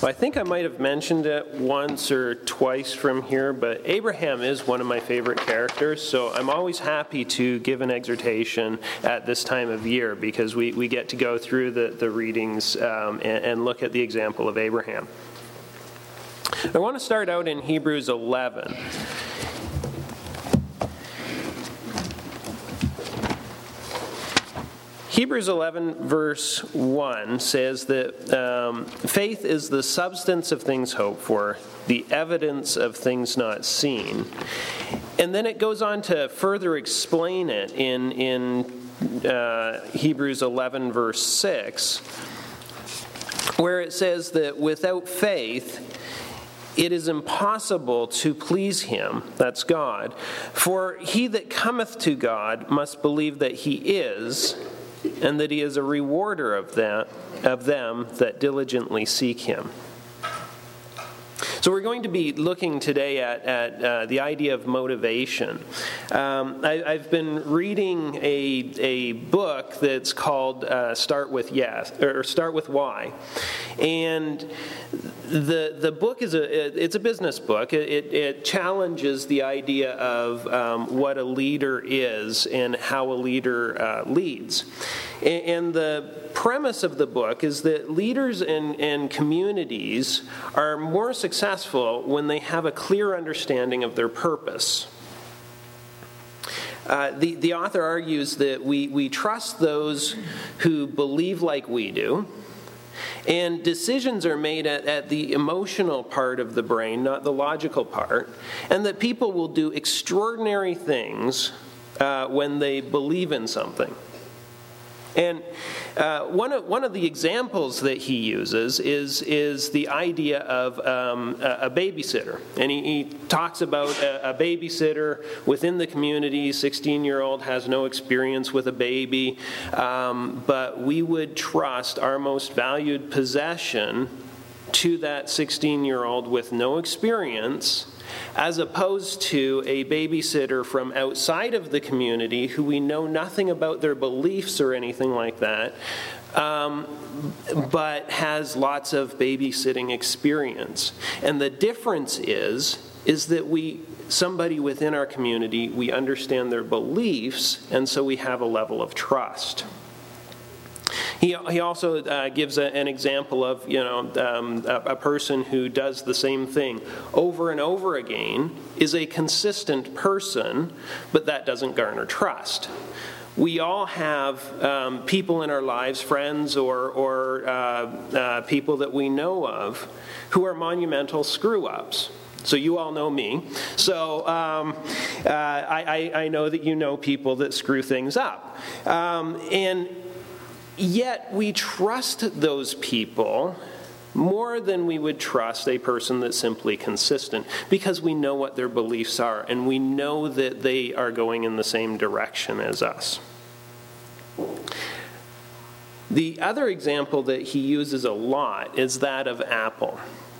I think I might have mentioned it once or twice from here, but Abraham is one of my favorite characters, so I'm always happy to give an exhortation at this time of year because we get to go through the readings and look at the example of Abraham. I want to start out in Hebrews 11. Hebrews 11 verse 1 says that faith is the substance of things hoped for, the evidence of things not seen. And then it goes on to further explain it in Hebrews 11 verse 6, where it says that without faith it is impossible to please him, that's God, for he that cometh to God must believe that he is, and that he is a rewarder of them that diligently seek him. So we're going to be looking today at the idea of motivation. I've been reading a book that's called Start With Yes, or Start With Why, and the book it's a business book. It challenges the idea of what a leader is and how a leader leads. And the premise of the book is that leaders and communities are more successful when they have a clear understanding of their purpose. The author argues that we trust those who believe like we do, and decisions are made at the emotional part of the brain, not the logical part, and that people will do extraordinary things when they believe in something. And one of the examples that he uses is the idea of a babysitter. And he talks about a babysitter within the community. 16-year-old has no experience with a baby, but we would trust our most valued possession to that 16-year-old with no experience, as opposed to a babysitter from outside of the community who we know nothing about their beliefs or anything like that, but has lots of babysitting experience. And the difference is that somebody within our community, we understand their beliefs, and so we have a level of trust. He also gives an example of a person who does the same thing over and over again is a consistent person, but that doesn't garner trust. We all have people in our lives, friends or people that we know of, who are monumental screw-ups. So you all know me. So I know that you know people that screw things up. And yet we trust those people more than we would trust a person that's simply consistent, because we know what their beliefs are and we know that they are going in the same direction as us. The other example that he uses a lot is that of Apple.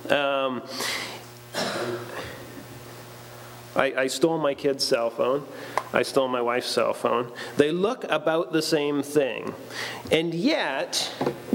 I stole my kid's cell phone. I stole my wife's cell phone. They look about the same thing. And yet,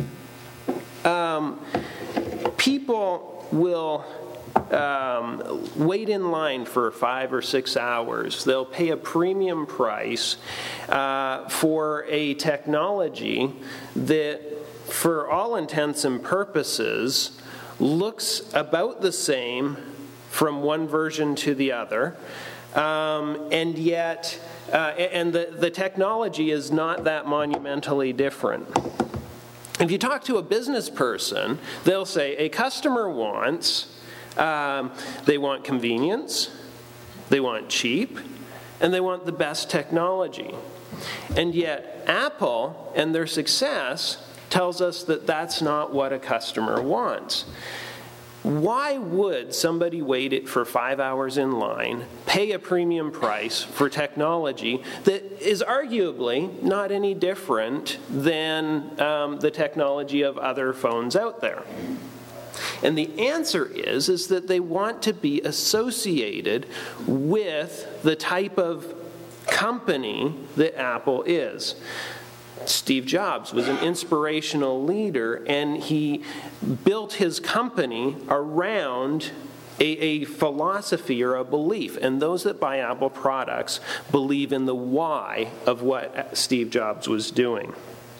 people will wait in line for 5 or 6 hours. They'll pay a premium price for a technology that, for all intents and purposes, looks about the same from one version to the other, and yet the technology is not that monumentally different. If you talk to a business person, they'll say a customer wants, they want convenience, they want cheap, and they want the best technology. And yet Apple and their success tells us that that's not what a customer wants. Why would somebody wait it for 5 hours in line, pay a premium price for technology that is arguably not any different than the technology of other phones out there? And the answer is that they want to be associated with the type of company that Apple is. Steve Jobs was an inspirational leader, and he built his company around a philosophy or a belief. And those that buy Apple products believe in the why of what Steve Jobs was doing.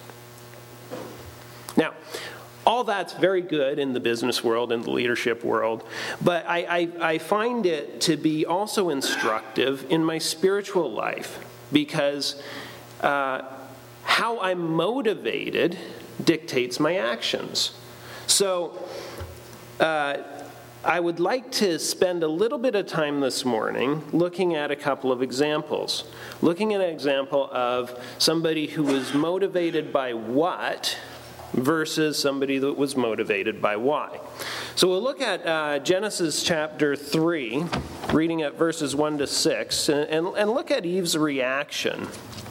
Now, all that's very good in the business world and the leadership world, but I find it to be also instructive in my spiritual life, because how I'm motivated dictates my actions. So I would like to spend a little bit of time this morning looking at a couple of examples. Looking at an example of somebody who was motivated by what versus somebody that was motivated by why. So we'll look at Genesis chapter 3, reading at verses 1 to 6, and look at Eve's reaction.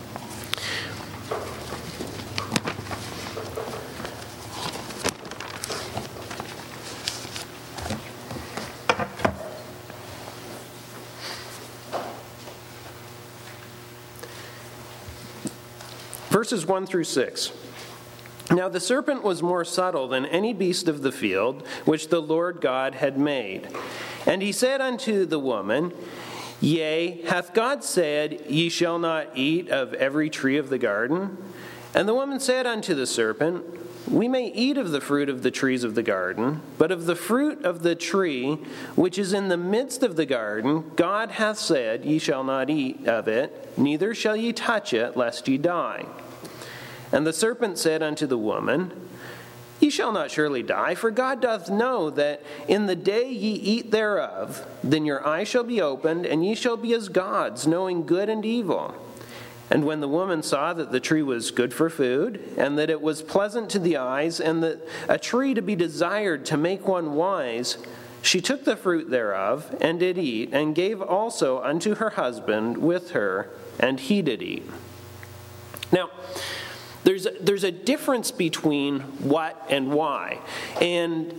Verses 1 through 6. Now the serpent was more subtle than any beast of the field which the Lord God had made. And he said unto the woman, Yea, hath God said, Ye shall not eat of every tree of the garden? And the woman said unto the serpent, We may eat of the fruit of the trees of the garden, but of the fruit of the tree which is in the midst of the garden, God hath said, Ye shall not eat of it, neither shall ye touch it, lest ye die. And the serpent said unto the woman, Ye shall not surely die, for God doth know that in the day ye eat thereof, then your eyes shall be opened, and ye shall be as gods, knowing good and evil. And when the woman saw that the tree was good for food, and that it was pleasant to the eyes, and that a tree to be desired to make one wise, she took the fruit thereof, and did eat, and gave also unto her husband with her, and he did eat. Now, there's a difference between what and why. And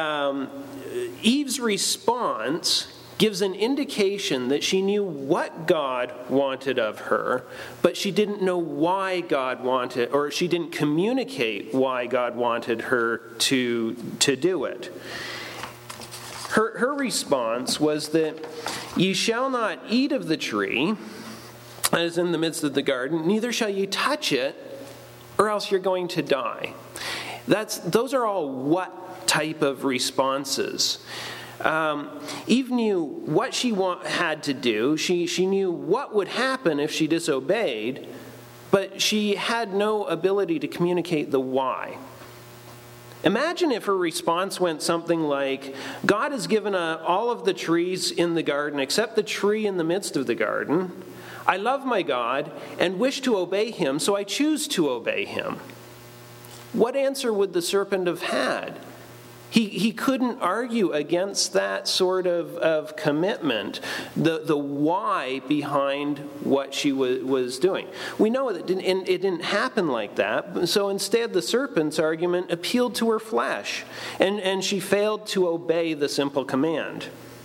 Eve's response gives an indication that she knew what God wanted of her, but she didn't know why God wanted, or she didn't communicate why God wanted her to do it. Her response was that ye shall not eat of the tree that is in the midst of the garden, neither shall ye touch it, or else you're going to die. Those are all what type of responses. Eve knew what she had to do. She knew what would happen if she disobeyed, but she had no ability to communicate the why. Imagine if her response went something like, God has given all of the trees in the garden except the tree in the midst of the garden. I love my God and wish to obey him, so I choose to obey him. What answer would the serpent have had? He couldn't argue against that sort of commitment, the why behind what she was doing. We know that it didn't happen like that, so instead the serpent's argument appealed to her flesh, and she failed to obey the simple command.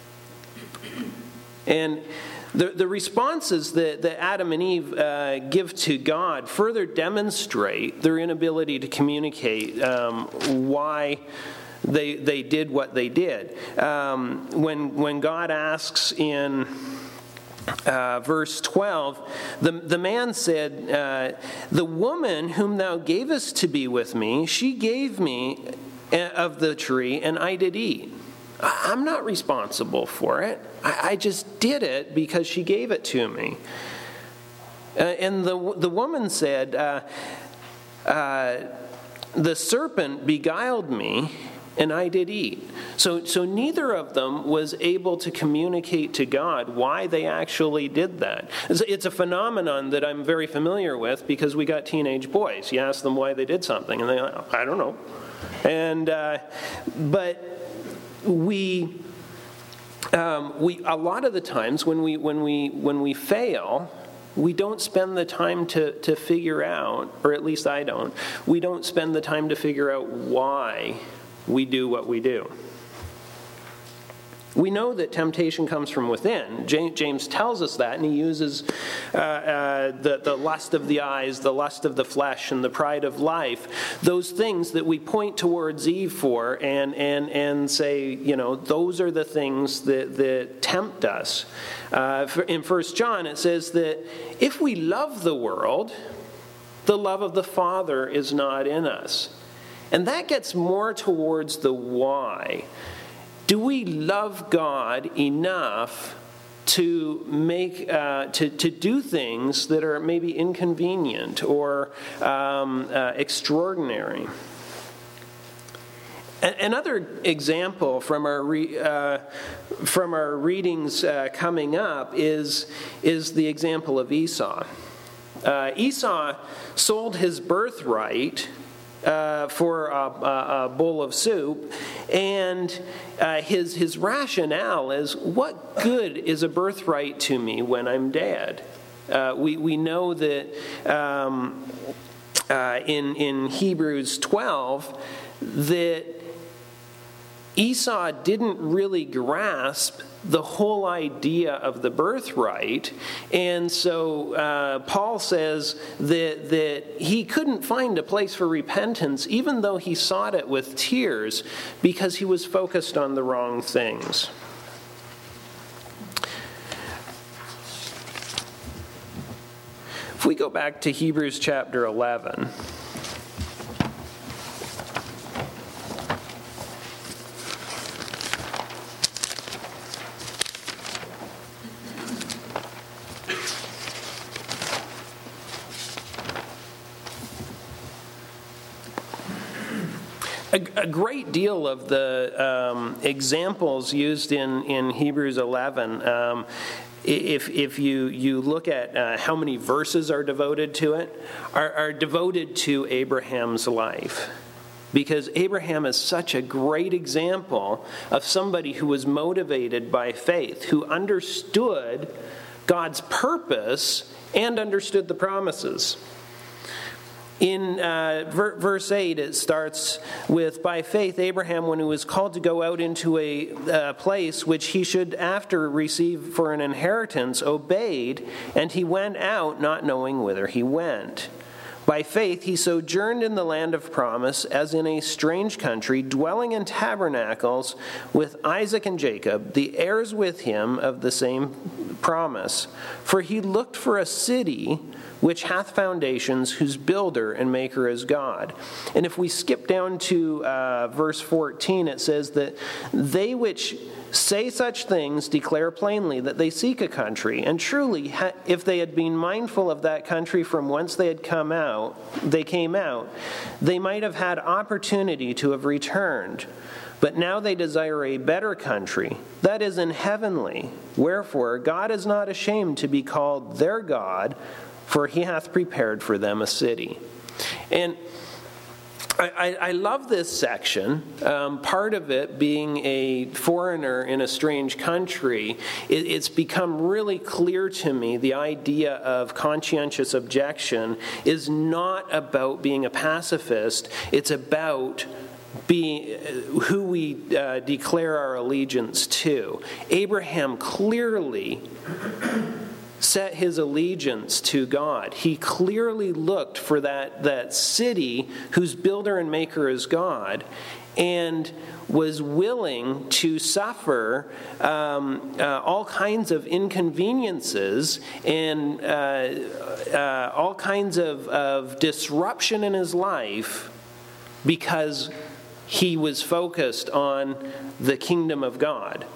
And the responses that Adam and Eve give to God further demonstrate their inability to communicate why they did what they did. When God asks in verse 12, the man said, The woman whom thou gavest to be with me, she gave me of the tree, and I did eat. I'm not responsible for it. I just did it because she gave it to me. And the woman said, the serpent beguiled me, and I did eat. So neither of them was able to communicate to God why they actually did that. It's a phenomenon that I'm very familiar with because we got teenage boys. You ask them why they did something, and they're like, I don't know. And but we a lot of the times when we fail, we don't spend the time to figure out, or at least I don't. We don't spend the time to figure out why we do what we do. We know that temptation comes from within. James tells us that, and he uses the lust of the eyes, the lust of the flesh, and the pride of life. Those things that we point towards Eve for and say, those are the things that tempt us. In 1 John, it says that if we love the world, the love of the Father is not in us. And that gets more towards the why. Do we love God enough to make to do things that are maybe inconvenient or extraordinary? Another example from our readings coming up is the example of Esau. Esau sold his birthright for a bowl of soup, and his rationale is, what good is a birthright to me when I'm dead? We know that in Hebrews 12 that Esau didn't really grasp the whole idea of the birthright, and so Paul says that he couldn't find a place for repentance, even though he sought it with tears, because he was focused on the wrong things. If we go back to Hebrews chapter 11, a great deal of the examples used in Hebrews 11, if you look at how many verses are devoted to it, are devoted to Abraham's life. Because Abraham is such a great example of somebody who was motivated by faith, who understood God's purpose and understood the promises. In verse 8, it starts with, by faith, Abraham, when he was called to go out into a place which he should after receive for an inheritance, obeyed, and he went out not knowing whither he went. By faith, he sojourned in the land of promise, as in a strange country, dwelling in tabernacles with Isaac and Jacob, the heirs with him of the same promise. For he looked for a city which hath foundations, whose builder and maker is God. And if we skip down to verse 14, it says that they which say such things declare plainly that they seek a country. And truly, if they had been mindful of that country from whence they came out, they might have had opportunity to have returned. But now they desire a better country, that is in heavenly. Wherefore God is not ashamed to be called their God, for he hath prepared for them a city. And I love this section. Part of it being a foreigner in a strange country, it's become really clear to me the idea of conscientious objection is not about being a pacifist. It's about being who we declare our allegiance to. Abraham clearly set his allegiance to God. He clearly looked for that city whose builder and maker is God, and was willing to suffer all kinds of inconveniences and all kinds of disruption in his life because he was focused on the kingdom of God.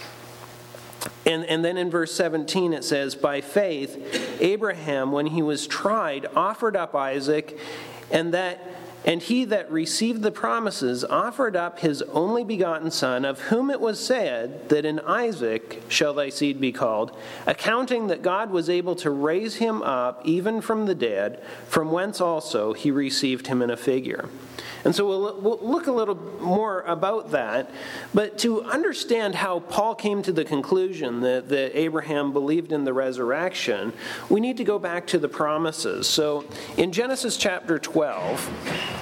And then in verse 17 it says, by faith Abraham, when he was tried, offered up Isaac, and he that received the promises offered up his only begotten son, of whom it was said that in Isaac shall thy seed be called, accounting that God was able to raise him up even from the dead, from whence also he received him in a figure. And so we'll look a little more about that. But to understand how Paul came to the conclusion that Abraham believed in the resurrection, we need to go back to the promises. So in Genesis chapter 12,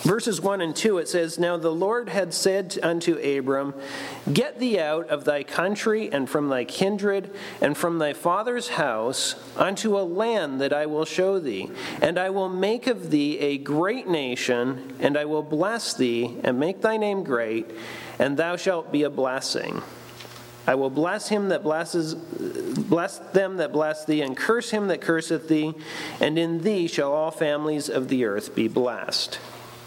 Verses 1 and 2, it says, "Now the Lord had said unto Abram, Get thee out of thy country and from thy kindred and from thy father's house unto a land that I will show thee. And I will make of thee a great nation, and I will bless thee and make thy name great, and thou shalt be a blessing. I will bless them that bless thee, and curse him that curseth thee, and in thee shall all families of the earth be blessed."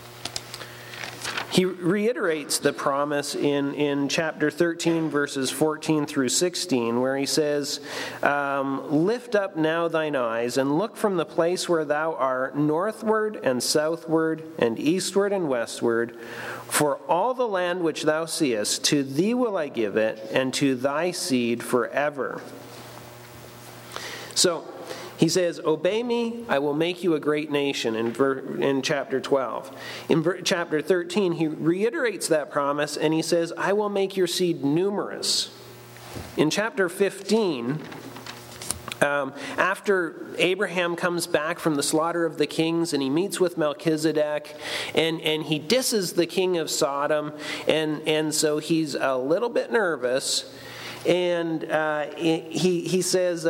He reiterates the promise in chapter 13, verses 14 through 16, where he says, "Lift up now thine eyes, and look from the place where thou art, northward and southward, and eastward and westward. For all the land which thou seest, to thee will I give it, and to thy seed forever." So, he says, "Obey me, I will make you a great nation," in chapter 12. In chapter 13, he reiterates that promise, and he says, "I will make your seed numerous." In chapter 15, after Abraham comes back from the slaughter of the kings, and he meets with Melchizedek, and he disses the king of Sodom, and so he's a little bit nervous, and he says...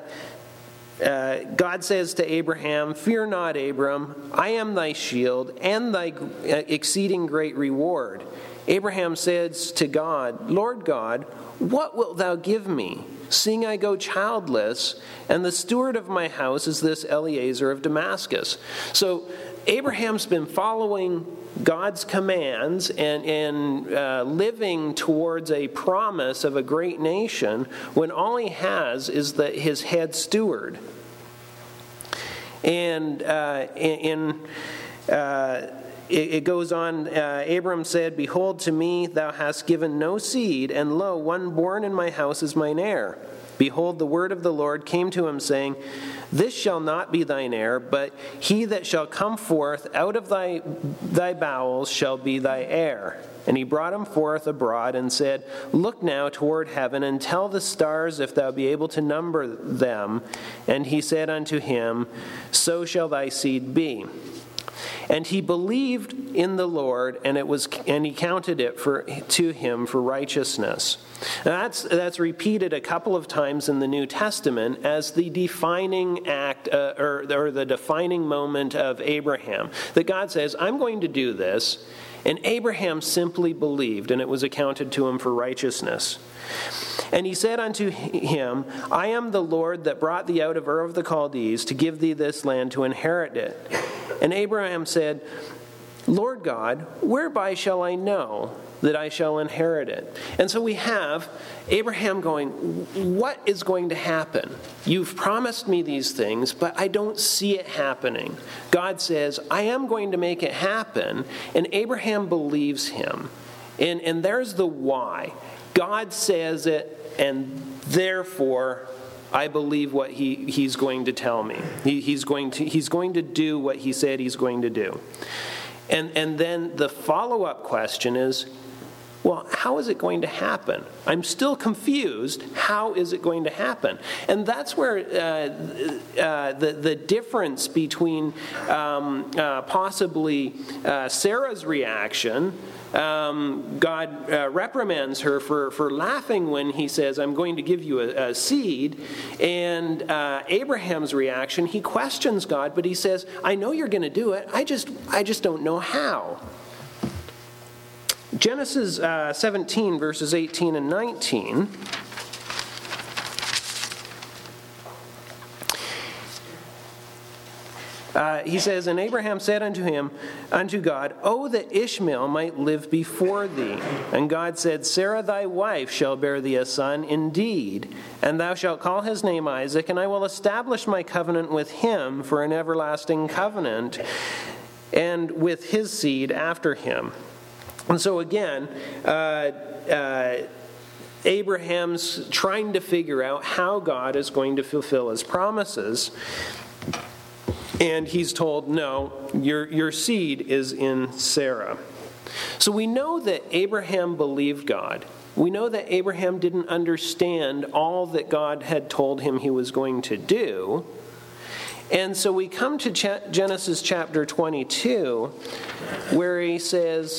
God says to Abraham, "Fear not, Abram, I am thy shield and thy exceeding great reward." Abraham says to God, "Lord God, what wilt thou give me, seeing I go childless, and the steward of my house is this Eliezer of Damascus?" So Abraham's been following God's commands and living towards a promise of a great nation when all he has is his head steward. And it goes on, Abram said, "Behold, to me thou hast given no seed, and lo, one born in my house is mine heir. Behold, the word of the Lord came to him, saying, This shall not be thine heir, but he that shall come forth out of thy bowels shall be thy heir. And he brought him forth abroad, and said, Look now toward heaven, and tell the stars if thou be able to number them. And he said unto him, So shall thy seed be. And he believed in the Lord, and he counted it to him for righteousness." Now that's repeated a couple of times in the New Testament as the defining act or the defining moment of Abraham. That God says, "I'm going to do this," and Abraham simply believed, and it was accounted to him for righteousness. And he said unto him, "I am the Lord that brought thee out of Ur of the Chaldees to give thee this land to inherit it." And Abraham said, "Lord God, whereby shall I know that I shall inherit it?" And so we have Abraham going, "What is going to happen? You've promised me these things, but I don't see it happening." God says, "I am going to make it happen," and Abraham believes him. And there's the why. God says it, and therefore I believe what he's going to tell me. He's going to do what he said he's going to do. And then the follow-up question is, well, how is it going to happen? I'm still confused. How is it going to happen? And that's where the difference between possibly Sarah's reaction. God reprimands her for laughing when he says, "I'm going to give you a seed." And Abraham's reaction, he questions God, but he says, "I know you're going to do it. I just don't know how." Genesis 17, verses 18 and 19. He says, "And Abraham said unto God, O that Ishmael might live before thee. And God said, Sarah thy wife shall bear thee a son indeed, and thou shalt call his name Isaac, and I will establish my covenant with him for an everlasting covenant, and with his seed after him." And so again, Abraham's trying to figure out how God is going to fulfill his promises. And he's told, no, your seed is in Sarah. So we know that Abraham believed God. We know that Abraham didn't understand all that God had told him he was going to do. And so we come to Genesis chapter 22, where he says,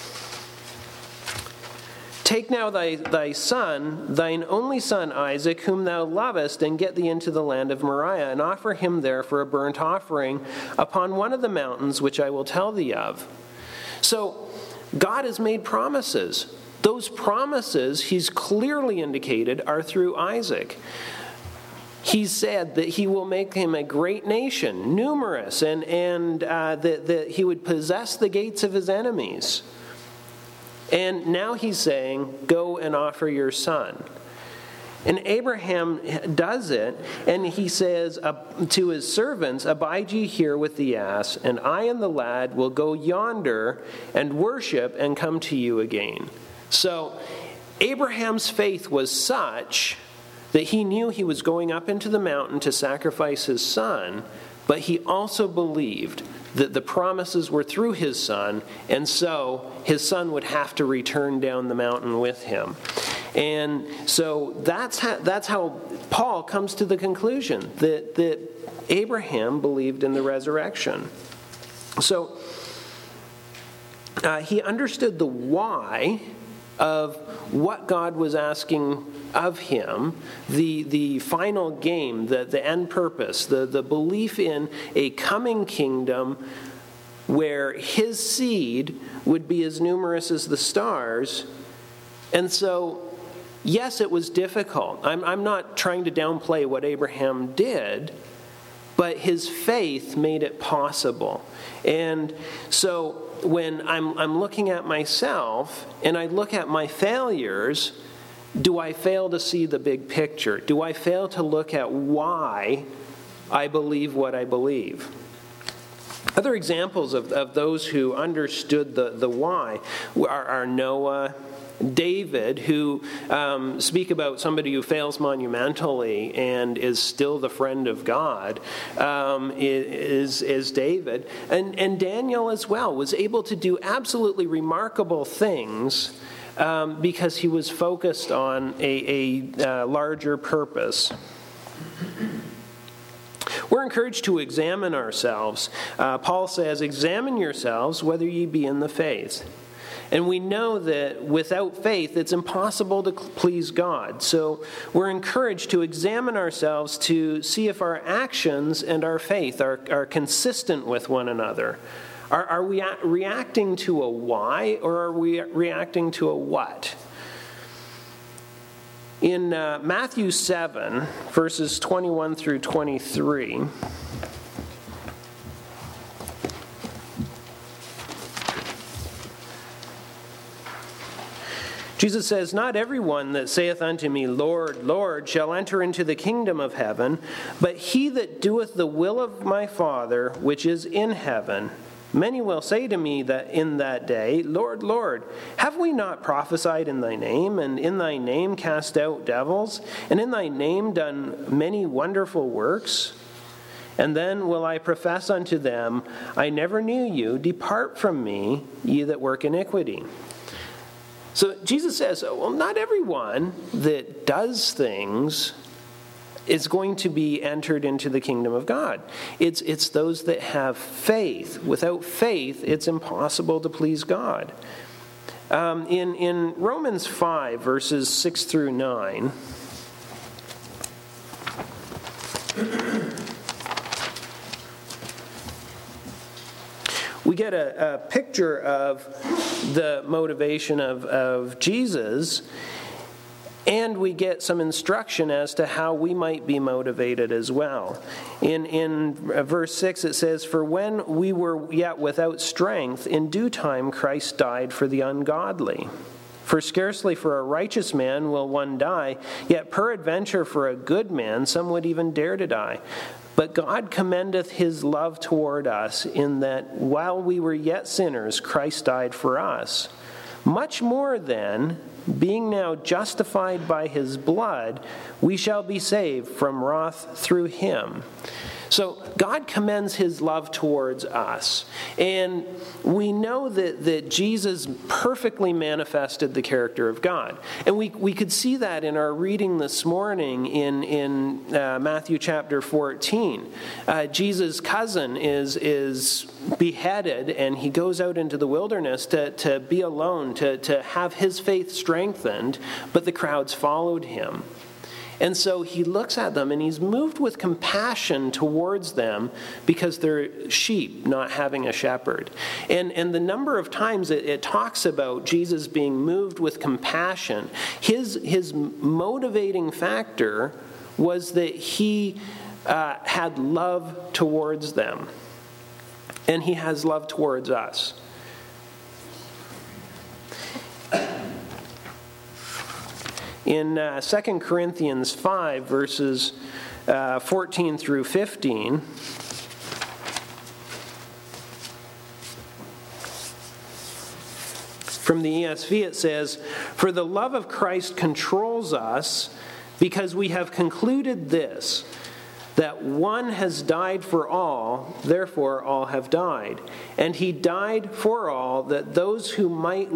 "Take now thy son, thine only son Isaac, whom thou lovest, and get thee into the land of Moriah, and offer him there for a burnt offering upon one of the mountains which I will tell thee of." So God has made promises. Those promises, he's clearly indicated, are through Isaac. He said that he will make him a great nation, numerous, and that he would possess the gates of his enemies. And now he's saying, go and offer your son. And Abraham does it, and he says to his servants, "Abide ye here with the ass, and I and the lad will go yonder and worship and come to you again." So Abraham's faith was such that he knew he was going up into the mountain to sacrifice his son, but he also believed that the promises were through his son, and so his son would have to return down the mountain with him. And so that's how Paul comes to the conclusion that Abraham believed in the resurrection. So he understood the why of what God was asking of him, the final game, the end purpose, the belief in a coming kingdom where his seed would be as numerous as the stars. And so, yes, it was difficult. I'm not trying to downplay what Abraham did, but his faith made it possible. And so when I'm looking at myself and I look at my failures, do I fail to see the big picture? Do I fail to look at why I believe what I believe? Other examples of those who understood the why are Noah, David, who speak about somebody who fails monumentally and is still the friend of God, is David. And Daniel as well was able to do absolutely remarkable things because he was focused on a larger purpose. We're encouraged to examine ourselves. Paul says, "Examine yourselves whether ye be in the faith." And we know that without faith, it's impossible to please God. So we're encouraged to examine ourselves to see if our actions and our faith are consistent with one another. Are we reacting to a why, or are we reacting to a what? In Matthew 7, verses 21 through 23, Jesus says, "Not everyone that saith unto me, Lord, Lord, shall enter into the kingdom of heaven, but he that doeth the will of my Father which is in heaven. Many will say to me that in that day, Lord, Lord, have we not prophesied in thy name, and in thy name cast out devils, and in thy name done many wonderful works? And then will I profess unto them, I never knew you, depart from me, ye that work iniquity." So Jesus says, well, not everyone that does things is going to be entered into the kingdom of God. It's those that have faith. Without faith, it's impossible to please God. In Romans 5, verses 6 through 9, we get a picture of the motivation of Jesus, and we get some instruction as to how we might be motivated as well. In verse 6 it says, "For when we were yet without strength, in due time Christ died for the ungodly. For scarcely for a righteous man will one die, yet peradventure for a good man some would even dare to die. But God commendeth his love toward us, in that while we were yet sinners, Christ died for us. Much more then, being now justified by his blood, we shall be saved from wrath through him. So God commends his love towards us. And we know that Jesus perfectly manifested the character of God. And we could see that in our reading this morning in Matthew chapter 14. Jesus' cousin is beheaded, and he goes out into the wilderness to be alone, to have his faith strengthened, but the crowds followed him. And so he looks at them and he's moved with compassion towards them because they're sheep not having a shepherd. And the number of times it talks about Jesus being moved with compassion, his motivating factor was that he had love towards them. And he has love towards us. In 2 Corinthians 5, verses 14 through 15, from the ESV it says, "For the love of Christ controls us, because we have concluded this, that one has died for all, therefore all have died. And he died for all, that those who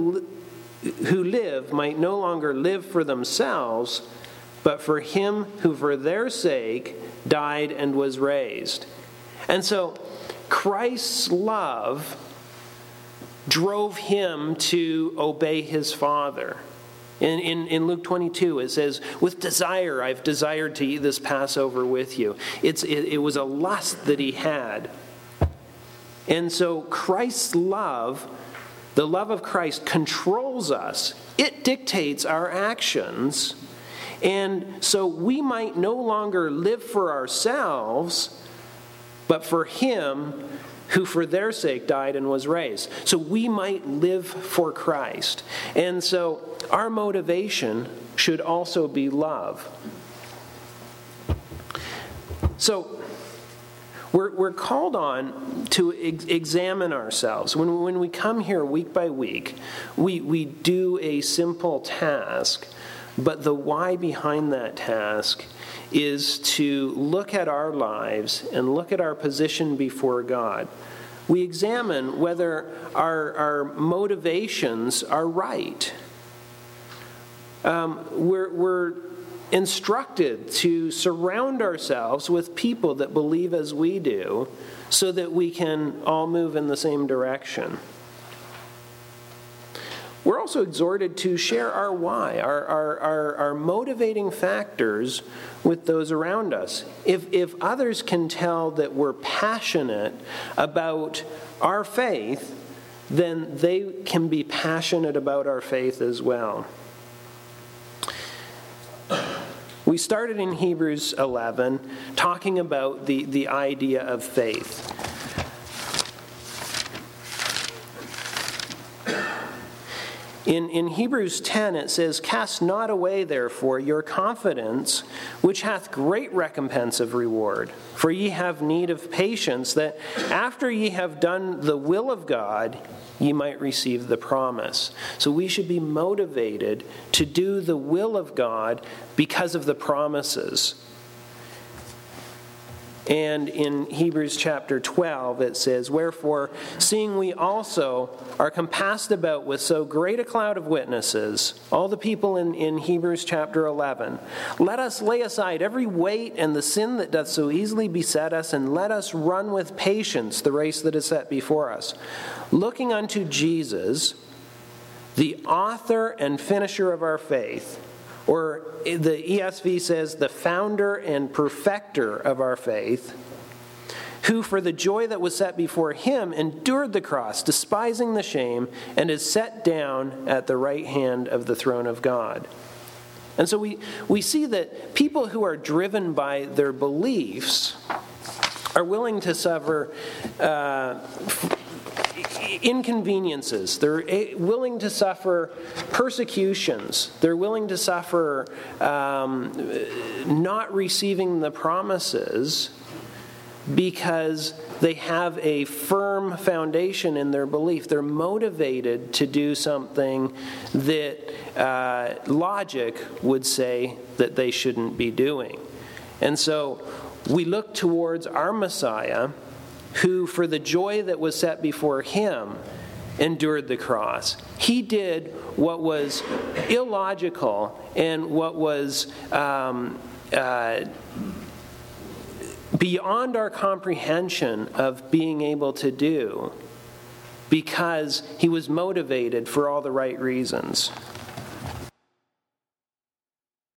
live might no longer live for themselves, but for him who for their sake died and was raised." And so Christ's love drove him to obey his Father. In Luke 22 it says, "With desire I've desired to eat this Passover with you." It was a lust that he had. And so Christ's love, the love of Christ, controls us. It dictates our actions. And so we might no longer live for ourselves, but for him who for their sake died and was raised. So we might live for Christ. And so our motivation should also be love. So we're called on to examine ourselves. When we come here week by week, we do a simple task, but the why behind that task is to look at our lives and look at our position before God. We examine whether our motivations are right. We're instructed to surround ourselves with people that believe as we do so that we can all move in the same direction. We're also exhorted to share our why, our motivating factors with those around us. If others can tell that we're passionate about our faith, then they can be passionate about our faith as well. We started in Hebrews 11 talking about the idea of faith. In Hebrews 10 it says, "Cast not away therefore your confidence, which hath great recompense of reward. For ye have need of patience, that after ye have done the will of God, ye might receive the promise." So we should be motivated to do the will of God because of the promises. And in Hebrews chapter 12 it says, "Wherefore, seeing we also are compassed about with so great a cloud of witnesses," all the people in Hebrews chapter 11, "let us lay aside every weight and the sin that doth so easily beset us, and let us run with patience the race that is set before us, looking unto Jesus, the author and finisher of our faith," or the ESV says, "the founder and perfecter of our faith, who for the joy that was set before him endured the cross, despising the shame, and is set down at the right hand of the throne of God." And so we see that people who are driven by their beliefs are willing to suffer inconveniences. They're willing to suffer persecutions. They're willing to suffer not receiving the promises because they have a firm foundation in their belief. They're motivated to do something that logic would say that they shouldn't be doing. And so we look towards our Messiah, who, for the joy that was set before him, endured the cross. He did what was illogical and what was beyond our comprehension of being able to do, because he was motivated for all the right reasons.